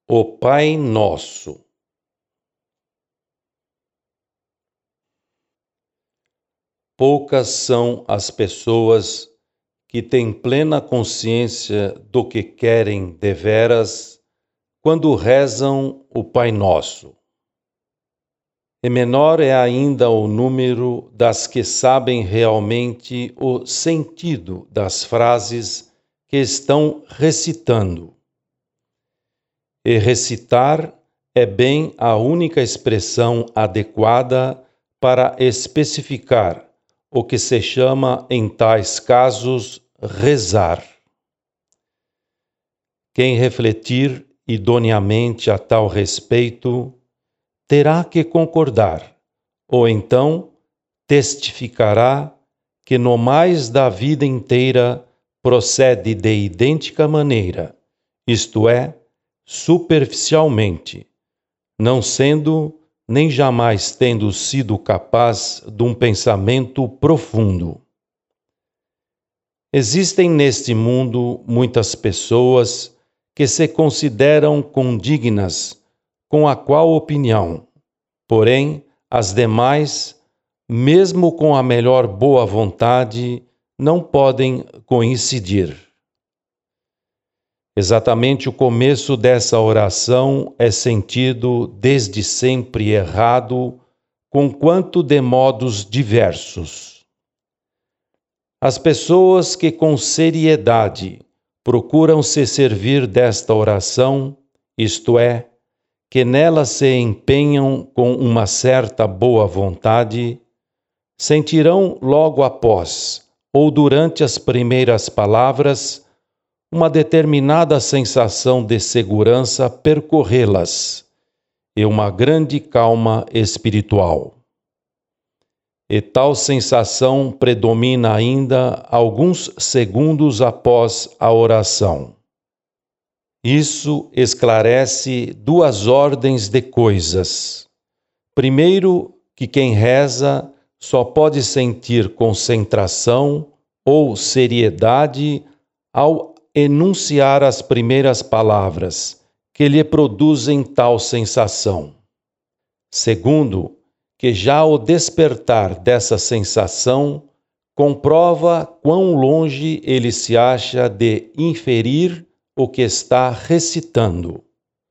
O Pai Nosso. Poucas são as pessoas que têm plena consciência do que querem deveras quando rezam o Pai Nosso. E menor é ainda o número das que sabem realmente o sentido das frases que estão recitando. E recitar é bem a única expressão adequada para especificar o que se chama, em tais casos, rezar. Quem refletir idoneamente a tal respeito terá que concordar, ou então testificará que no mais da vida inteira procede de idêntica maneira, isto é, superficialmente, não sendo nem jamais tendo sido capaz de um pensamento profundo. Existem neste mundo muitas pessoas que se consideram condignas com a qual opinião, porém, as demais, mesmo com a melhor boa vontade, não podem coincidir. Exatamente o começo dessa oração é sentido desde sempre errado, conquanto de modos diversos. As pessoas que com seriedade procuram se servir desta oração, isto é, que nela se empenham com uma certa boa vontade, sentirão logo após, ou durante as primeiras palavras, uma determinada sensação de segurança percorrê-las e uma grande calma espiritual. E tal sensação predomina ainda alguns segundos após a oração. Isso esclarece duas ordens de coisas. Primeiro, que quem reza só pode sentir concentração ou seriedade ao enunciar as primeiras palavras que lhe produzem tal sensação. Segundo, que já o despertar dessa sensação comprova quão longe ele se acha de inferir o que está recitando.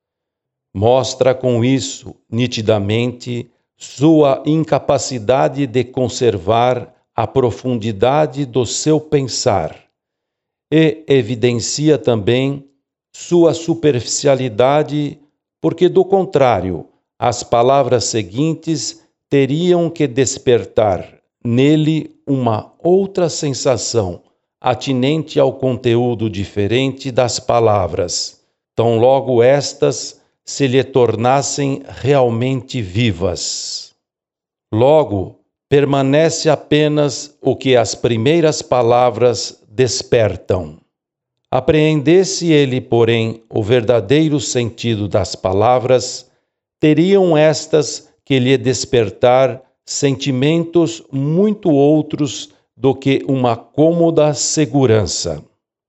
Mostra com isso, nitidamente, sua incapacidade de conservar a profundidade do seu pensar e evidencia também sua superficialidade, porque, do contrário, as palavras seguintes teriam que despertar nele uma outra sensação, atinente ao conteúdo diferente das palavras, tão logo estas se lhe tornassem realmente vivas. Logo, permanece apenas o que as primeiras palavras despertam. Apreendesse ele, porém, o verdadeiro sentido das palavras, teriam estas que lhe despertar sentimentos muito outros do que uma cômoda segurança.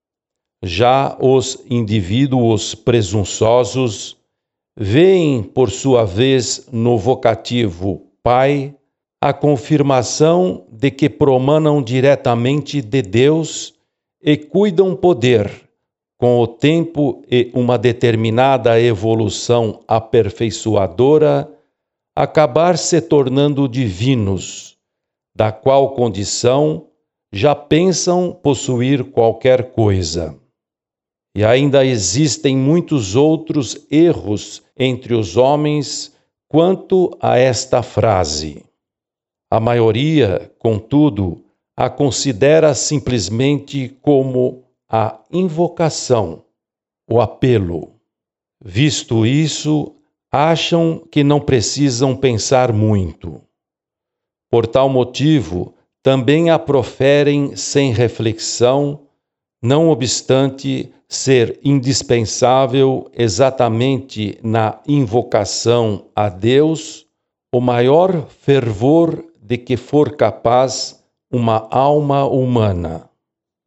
Já os indivíduos presunçosos veem, por sua vez, no vocativo Pai, a confirmação de que promanam diretamente de Deus e cuidam poder, com o tempo e uma determinada evolução aperfeiçoadora, acabar se tornando divinos, da qual condição já pensam possuir qualquer coisa. E ainda existem muitos outros erros entre os homens quanto a esta frase. A maioria, contudo, a considera simplesmente como a invocação, o apelo. Visto isso, acham que não precisam pensar muito. Por tal motivo, também a proferem sem reflexão, não obstante ser indispensável exatamente na invocação a Deus o maior fervor de que for capaz uma alma humana.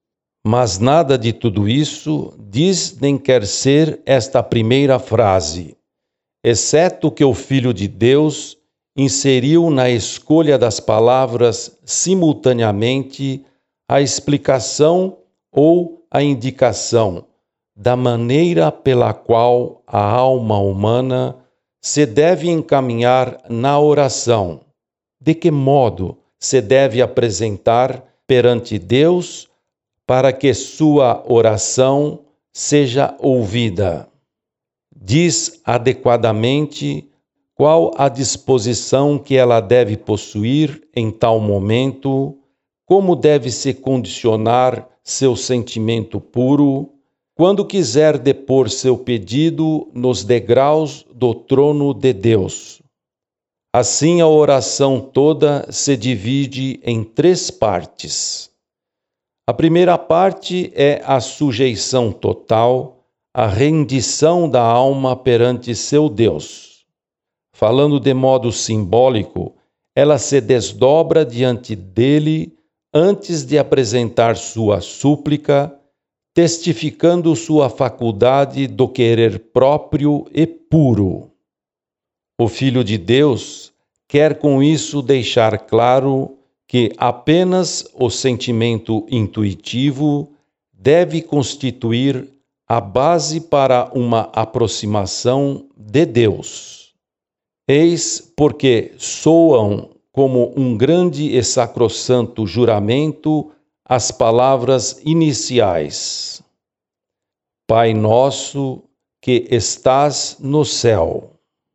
Mas nada de tudo isso diz nem quer ser esta primeira frase, exceto que o Filho de Deus inseriu na escolha das palavras simultaneamente a explicação ou a indicação da maneira pela qual a alma humana se deve encaminhar na oração, de que modo se deve apresentar perante Deus para que sua oração seja ouvida. Diz adequadamente qual a disposição que ela deve possuir em tal momento, como deve se condicionar seu sentimento puro, quando quiser depor seu pedido nos degraus do trono de Deus. Assim, a oração toda se divide em 3 partes. A primeira parte é a sujeição total, a rendição da alma perante seu Deus. Falando de modo simbólico, ela se desdobra diante dele antes de apresentar sua súplica, testificando sua faculdade do querer próprio e puro. O Filho de Deus quer com isso deixar claro que apenas o sentimento intuitivo deve constituir a base para uma aproximação de Deus. Eis porque soam como um grande e sacrossanto juramento as palavras iniciais: Pai nosso que estás no céu.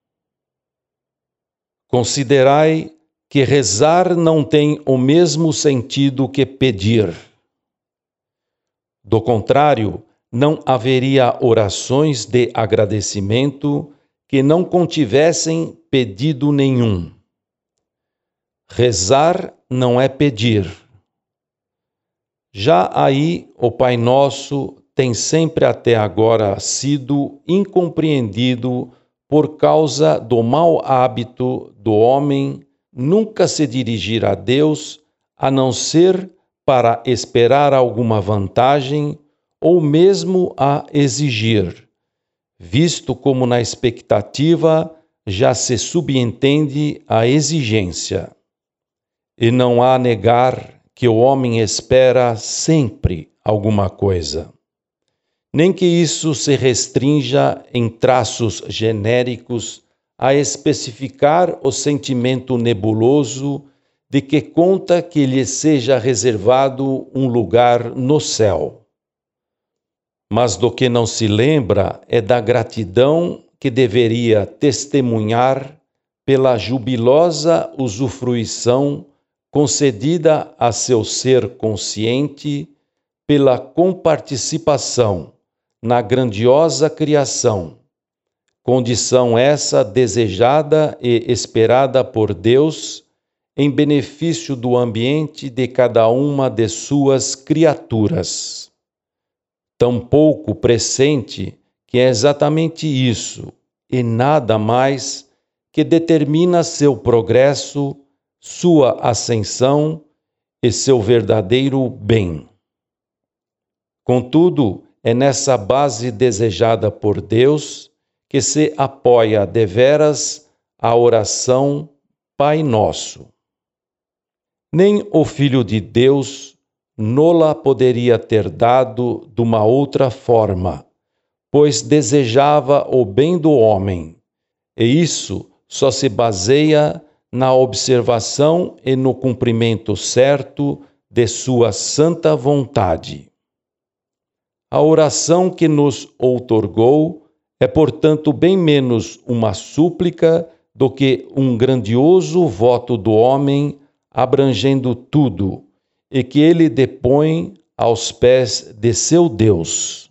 Considerai que rezar não tem o mesmo sentido que pedir. Do contrário, não haveria orações de agradecimento que não contivessem pedido nenhum. Rezar não é pedir. Já aí, o Pai Nosso tem sempre até agora sido incompreendido por causa do mau hábito do homem nunca se dirigir a Deus a não ser para esperar alguma vantagem ou mesmo a exigir, visto como na expectativa já se subentende a exigência. E não há negar que o homem espera sempre alguma coisa. Nem que isso se restrinja em traços genéricos a especificar o sentimento nebuloso de que conta que lhe seja reservado um lugar no céu. Mas do que não se lembra é da gratidão que deveria testemunhar pela jubilosa usufruição concedida a seu ser consciente, pela comparticipação na grandiosa criação, condição essa desejada e esperada por Deus em benefício do ambiente de cada uma de suas criaturas. Tampouco pressente que é exatamente isso, e nada mais, que determina seu progresso, sua ascensão e seu verdadeiro bem. Contudo, é nessa base desejada por Deus que se apoia deveras a oração Pai Nosso. Nem o Filho de Deus nola poderia ter dado de uma outra forma, pois desejava o bem do homem, e isso só se baseia na observação e no cumprimento certo de sua santa vontade. A oração que nos outorgou é, portanto, bem menos uma súplica do que um grandioso voto do homem abrangendo tudo, e que ele depõe aos pés de seu Deus.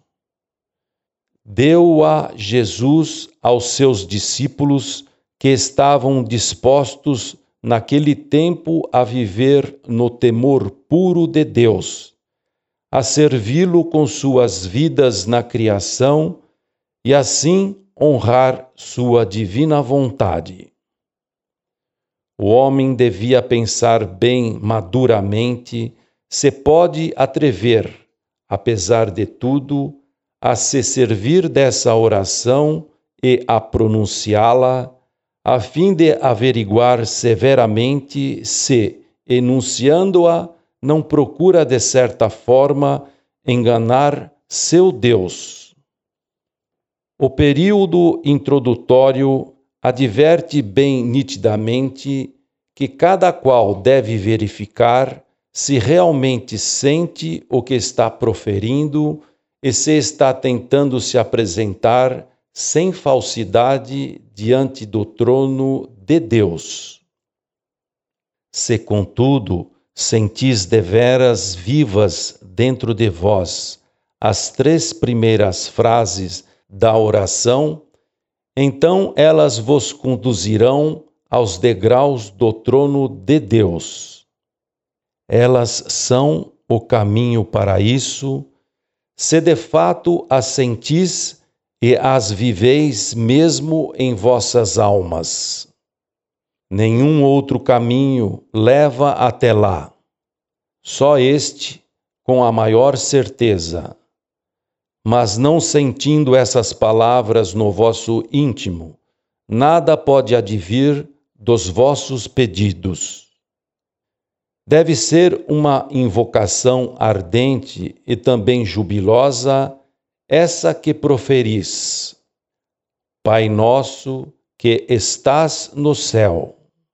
Deu-a Jesus aos seus discípulos que estavam dispostos naquele tempo a viver no temor puro de Deus, a servi-lo com suas vidas na criação e assim honrar sua divina vontade. O homem devia pensar bem maduramente se pode atrever apesar de tudo, a se servir dessa oração e a pronunciá-la, a fim de averiguar severamente se, enunciando-a, não procura de certa forma enganar seu Deus. O período introdutório adverte bem nitidamente que cada qual deve verificar se realmente sente o que está proferindo e se está tentando se apresentar sem falsidade diante do trono de Deus. Se, contudo, sentis deveras vivas dentro de vós as 3 primeiras frases da oração, então elas vos conduzirão aos degraus do trono de Deus. Elas são o caminho para isso, se de fato as sentis e as viveis mesmo em vossas almas. Nenhum outro caminho leva até lá. Só este, com a maior certeza. Mas não sentindo essas palavras no vosso íntimo, nada pode advir dos vossos pedidos. Deve ser uma invocação ardente e também jubilosa essa que proferis: Pai nosso que estás no céu.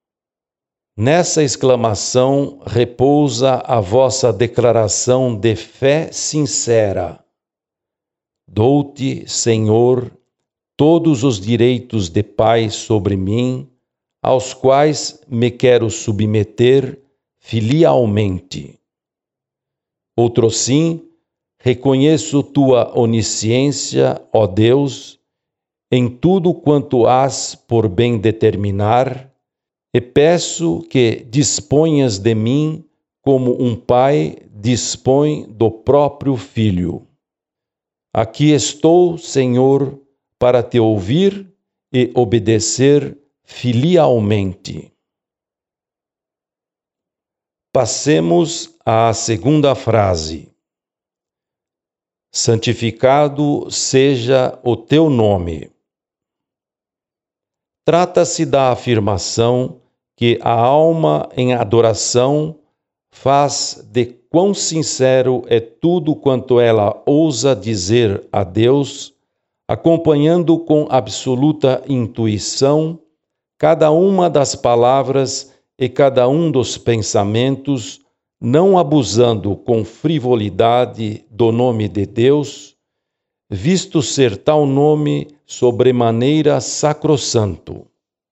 Nessa exclamação repousa a vossa declaração de fé sincera. Dou-te, Senhor, todos os direitos de pai sobre mim, aos quais me quero submeter filialmente. Outrosim, reconheço tua onisciência, ó Deus, em tudo quanto hás por bem determinar, e peço que disponhas de mim como um pai dispõe do próprio filho. Aqui estou, Senhor, para te ouvir e obedecer filialmente. Passemos à segunda frase. Santificado seja o teu nome. Trata-se da afirmação que a alma em adoração faz de quão sincero é tudo quanto ela ousa dizer a Deus, acompanhando com absoluta intuição cada uma das palavras e cada um dos pensamentos, não abusando com frivolidade do nome de Deus, visto ser tal nome sobremaneira sacrossanto.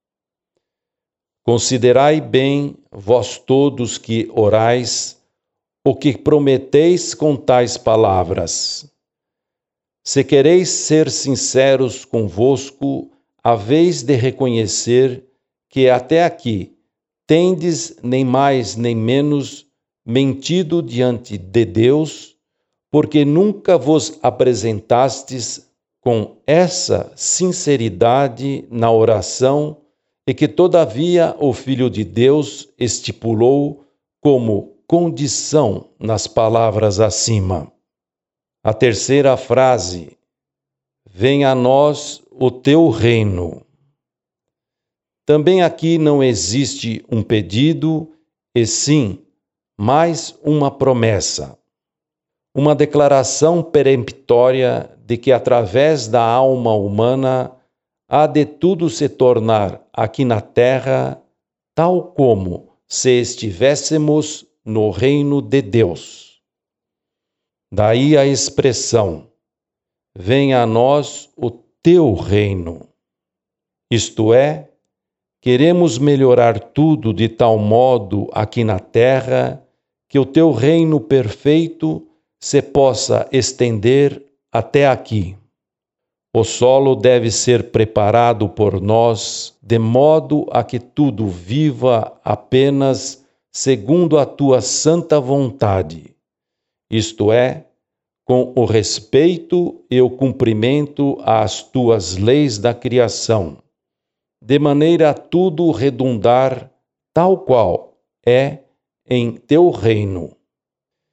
Considerai bem, vós todos que orais, o que prometeis com tais palavras. Se quereis ser sinceros convosco, haveis de reconhecer que até aqui tendes nem mais nem menos mentido diante de Deus, porque nunca vos apresentastes com essa sinceridade na oração e que todavia o Filho de Deus estipulou como condição nas palavras acima. A terceira frase: venha a nós o teu reino. Também aqui não existe um pedido, e sim, mais uma promessa. Uma declaração peremptória de que através da alma humana há de tudo se tornar aqui na terra tal como se estivéssemos no reino de Deus. Daí a expressão: venha a nós o teu reino. Isto é, queremos melhorar tudo de tal modo aqui na terra que o teu reino perfeito se possa estender até aqui. O solo deve ser preparado por nós de modo a que tudo viva apenas segundo a tua santa vontade, isto é, com o respeito e o cumprimento às tuas leis da criação, de maneira a tudo redundar tal qual é em teu reino.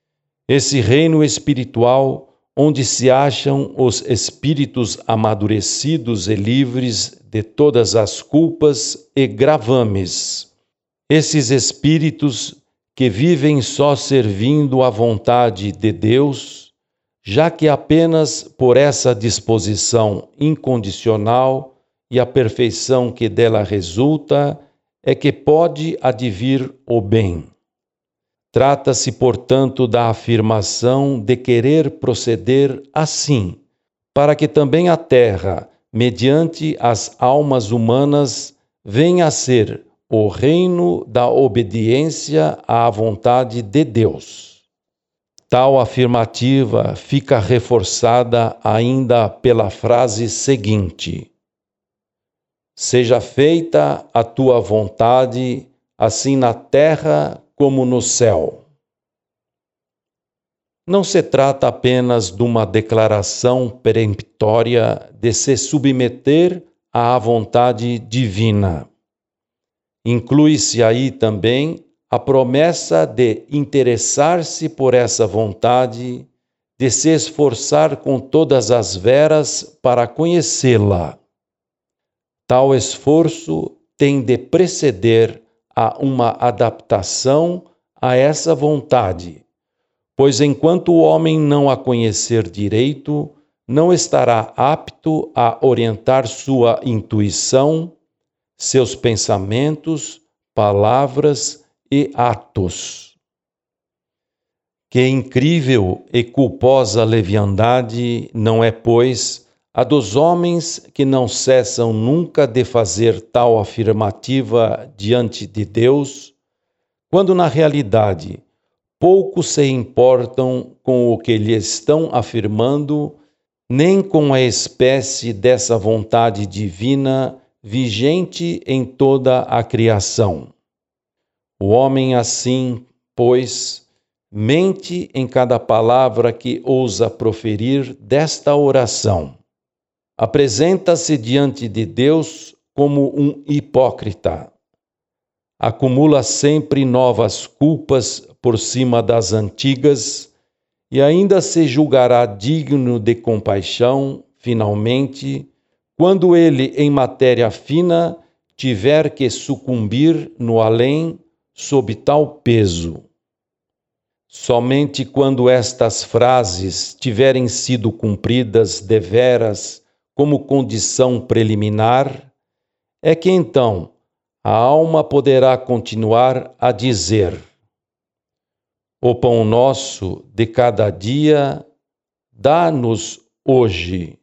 Esse reino espiritual, onde se acham os espíritos amadurecidos e livres de todas as culpas e gravames. Esses espíritos que vivem só servindo à vontade de Deus, já que apenas por essa disposição incondicional e a perfeição que dela resulta é que pode advir o bem. Trata-se, portanto, da afirmação de querer proceder assim, para que também a terra, mediante as almas humanas, venha a ser o reino da obediência à vontade de Deus. Tal afirmativa fica reforçada ainda pela frase seguinte: seja feita a tua vontade, assim na terra como no céu. Não se trata apenas de uma declaração peremptória de se submeter à vontade divina. Inclui-se aí também a promessa de interessar-se por essa vontade, de se esforçar com todas as veras para conhecê-la. Tal esforço tem de preceder a uma adaptação a essa vontade, pois enquanto o homem não a conhecer direito, não estará apto a orientar sua intuição, seus pensamentos, palavras e atos. Que incrível e culposa leviandade não é, pois, a dos homens que não cessam nunca de fazer tal afirmativa diante de Deus, quando na realidade pouco se importam com o que lhe estão afirmando, nem com a espécie dessa vontade divina vigente em toda a criação. O homem assim, pois, mente em cada palavra que ousa proferir desta oração. Apresenta-se diante de Deus como um hipócrita. Acumula sempre novas culpas por cima das antigas e ainda se julgará digno de compaixão, finalmente, quando ele, em matéria fina, tiver que sucumbir no além sob tal peso. Somente quando estas frases tiverem sido cumpridas deveras como condição preliminar, é que então a alma poderá continuar a dizer: o pão nosso de cada dia, dá-nos hoje.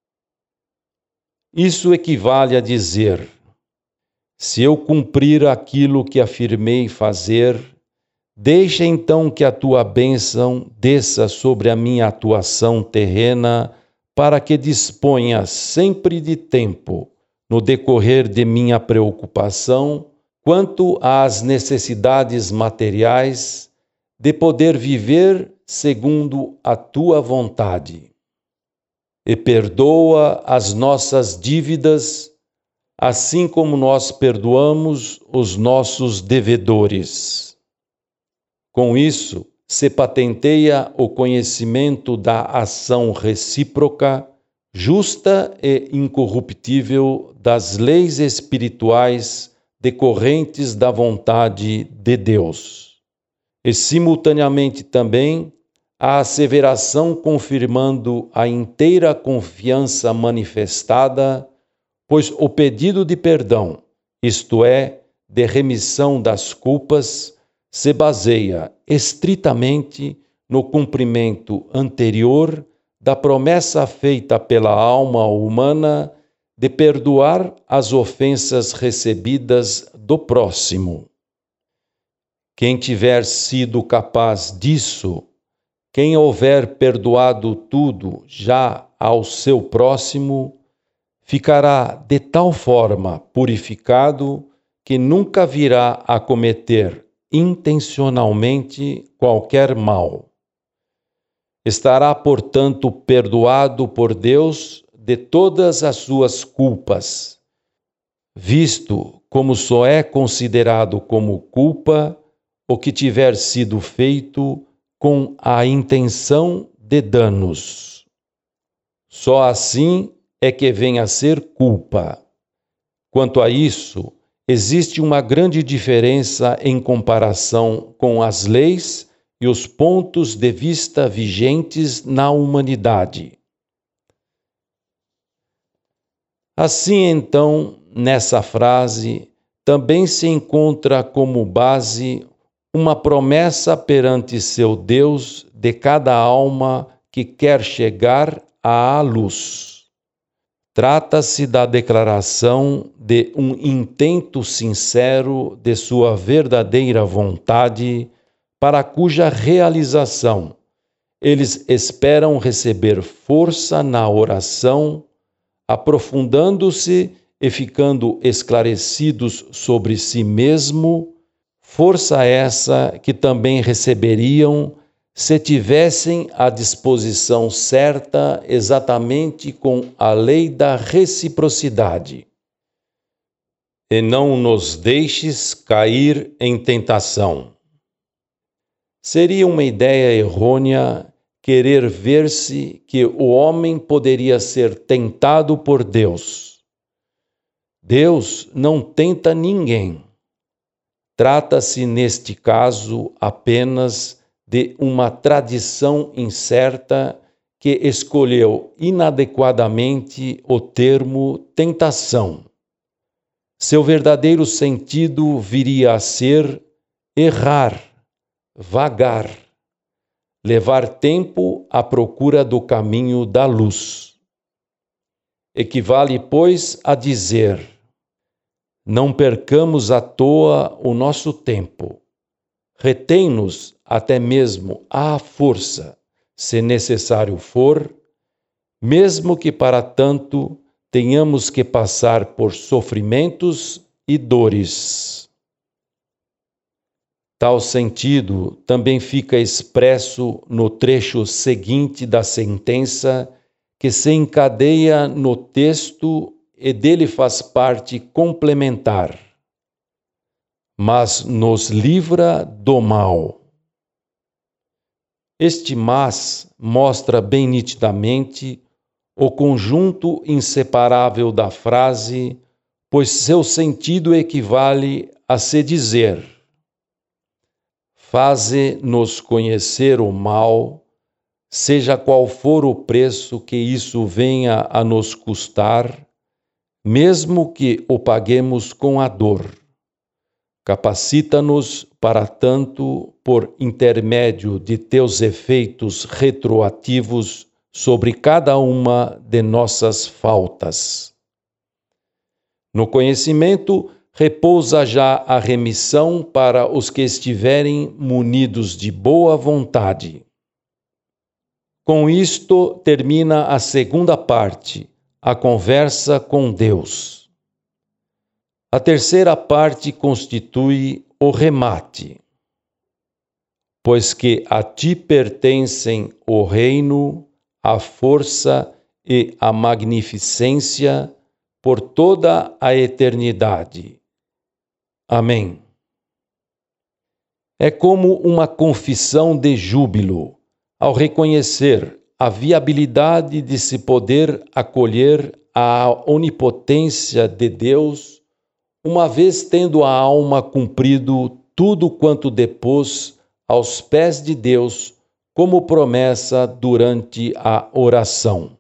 Isso equivale a dizer: se eu cumprir aquilo que afirmei fazer, deixa então que a tua bênção desça sobre a minha atuação terrena, para que disponha sempre de tempo, no decorrer de minha preocupação, quanto às necessidades materiais, de poder viver segundo a tua vontade. E perdoa as nossas dívidas, assim como nós perdoamos os nossos devedores. Com isso, se patenteia o conhecimento da ação recíproca, justa e incorruptível das leis espirituais decorrentes da vontade de Deus. E, simultaneamente também, a asseveração confirmando a inteira confiança manifestada, pois o pedido de perdão, isto é, de remissão das culpas, se baseia estritamente no cumprimento anterior da promessa feita pela alma humana de perdoar as ofensas recebidas do próximo. Quem tiver sido capaz disso, quem houver perdoado tudo já ao seu próximo, ficará de tal forma purificado que nunca virá a cometer intencionalmente qualquer mal. Estará, portanto, perdoado por Deus de todas as suas culpas, visto como só é considerado como culpa o que tiver sido feito com a intenção de danos. Só assim é que vem a ser culpa. Quanto a isso, existe uma grande diferença em comparação com as leis e os pontos de vista vigentes na humanidade. Assim, então, nessa frase, também se encontra como base uma promessa perante seu Deus de cada alma que quer chegar à luz. Trata-se da declaração de um intento sincero de sua verdadeira vontade, para cuja realização eles esperam receber força na oração, aprofundando-se e ficando esclarecidos sobre si mesmo, força essa que também receberiam se tivessem a disposição certa exatamente com a lei da reciprocidade. E não nos deixes cair em tentação. Seria uma ideia errônea querer ver-se que o homem poderia ser tentado por Deus. Deus não tenta ninguém. Trata-se, neste caso, apenas de uma tradição incerta que escolheu inadequadamente o termo tentação. Seu verdadeiro sentido viria a ser errar, vagar, levar tempo à procura do caminho da luz. Equivale, pois, a dizer: não percamos à toa o nosso tempo. Retém-nos até mesmo à força, se necessário for, mesmo que para tanto tenhamos que passar por sofrimentos e dores. Tal sentido também fica expresso no trecho seguinte da sentença, que se encadeia no texto e dele faz parte complementar. Mas nos livra do mal. Este mas mostra bem nitidamente o conjunto inseparável da frase, pois seu sentido equivale a se dizer: faze-nos conhecer o mal, seja qual for o preço que isso venha a nos custar, mesmo que o paguemos com a dor. Capacita-nos, para tanto, por intermédio de teus efeitos retroativos sobre cada uma de nossas faltas. No conhecimento repousa já a remissão para os que estiverem munidos de boa vontade. Com isto termina a segunda parte, a conversa com Deus. A terceira parte constitui o remate. Pois que a ti pertencem o reino, a força e a magnificência por toda a eternidade. Amém. É como uma confissão de júbilo, ao reconhecer a viabilidade de se poder acolher a onipotência de Deus, uma vez tendo a alma cumprido tudo quanto depôs aos pés de Deus, como promessa durante a oração.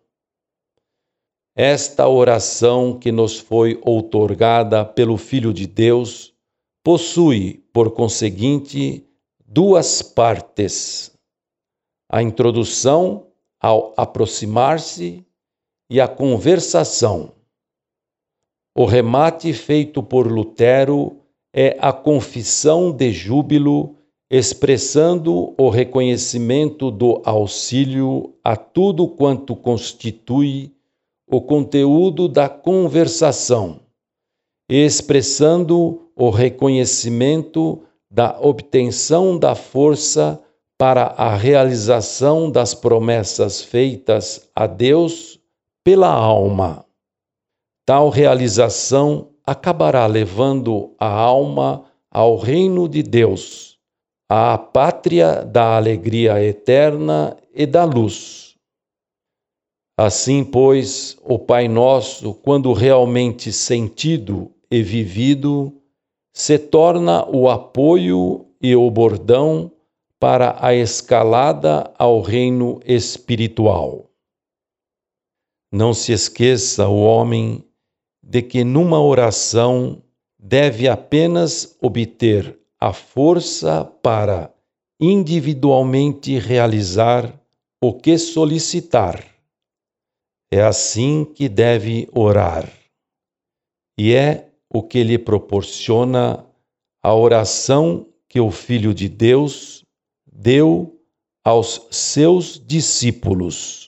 Esta oração que nos foi outorgada pelo Filho de Deus possui, por conseguinte, duas partes: a introdução ao aproximar-se e a conversação. O remate feito por Lutero é a confissão de júbilo, expressando o reconhecimento do auxílio a tudo quanto constitui o conteúdo da conversação, e expressando o reconhecimento da obtenção da força para a realização das promessas feitas a Deus pela alma. Tal realização acabará levando a alma ao reino de Deus, à pátria da alegria eterna e da luz. Assim, pois, o Pai Nosso, quando realmente sentido e vivido, se torna o apoio e o bordão para a escalada ao reino espiritual. Não se esqueça, o homem, de que numa oração deve apenas obter a força para individualmente realizar o que solicitar. É assim que deve orar. E é o que lhe proporciona a oração que o Filho de Deus deu aos seus discípulos.